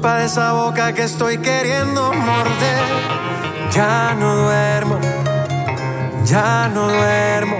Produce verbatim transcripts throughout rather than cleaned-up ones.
culpa de esa boca que estoy queriendo morder. Ya no duermo, ya no duermo.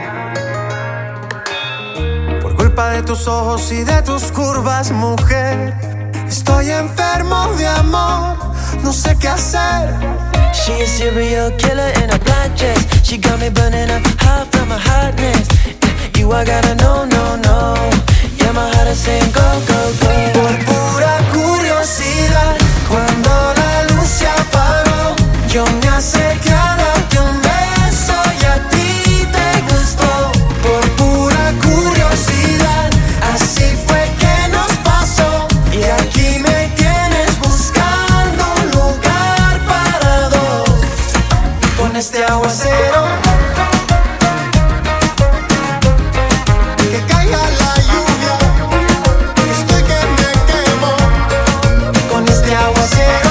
Por culpa de tus ojos y de tus curvas, mujer. Estoy enfermo de amor, no sé qué hacer. She a serial killer in a black dress. She got me burning up hot from her hotness. You I gotta know, no, no. Yeah, my heart is saying go, go, go. Por pura curiosidad, cuando la luz se apagó, yo me acerqué a darte un beso y a ti te gustó. Por pura curiosidad, así fue que nos pasó. Y aquí me tienes buscando un lugar para dos. Con este aguacero, que caiga la lluvia, estoy que me quemo. Con este aguacero,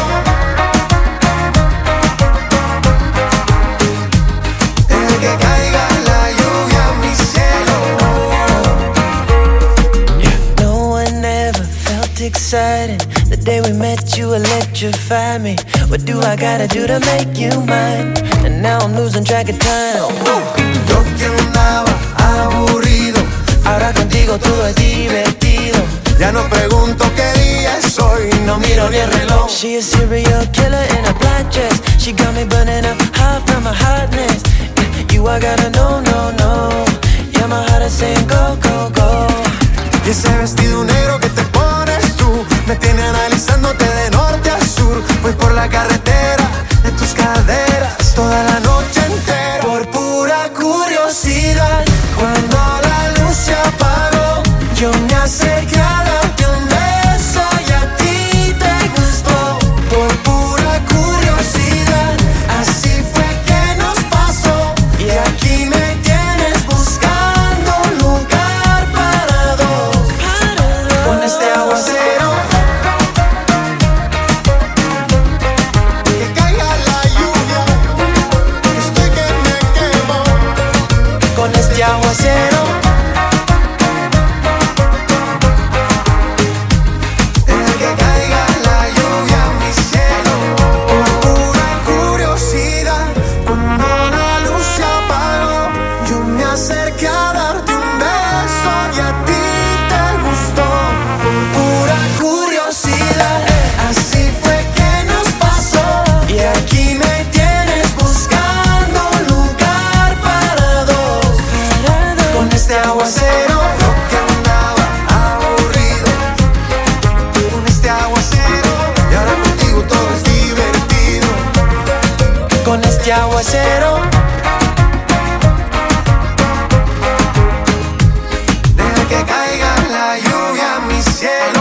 el que caiga la lluvia, mi cielo. No one ever felt exciting. The day we met, you electrified me. What do I gotta do to make you mine? And now I'm losing track of time. Yo que andaba aburrido, Ahora contigo todo es divertido. ya no pregunto qué día es hoy, no miro ni el reloj. She a serial killer in a black dress. She got me burning up hot from her hotness. Yeah, you I gotta know, no, no. Yeah, my heart is saying go, go, go. Y ese vestido negro que te pones tú me tiene analizándote de norte a sur. Voy por la carretera de tus caderas toda la noche entera. Por pura curiosidad, cuando la luz se apagó, yo me acerqué a darte un beso y a ti te gustó. Por pura curiosidad, así fue que nos pasó. Y aquí me tienes buscando un lugar para dos. Con este aguacero, que caiga la lluvia, estoy que me quemo. Con este aguacero, el que caiga la lluvia, mi cielo. Por pura curiosidad, cuando la luz se apagó, yo me acerqué a darte un beso y a ti te gustó. Por pura curiosidad, así fue que nos pasó. Y aquí me tienes buscando un lugar para dos. Con este aguacero, yo que andaba aburrido. Con este aguacero, y ahora contigo todo es divertido. Con este aguacero, Deja que caiga la lluvia, mi cielo.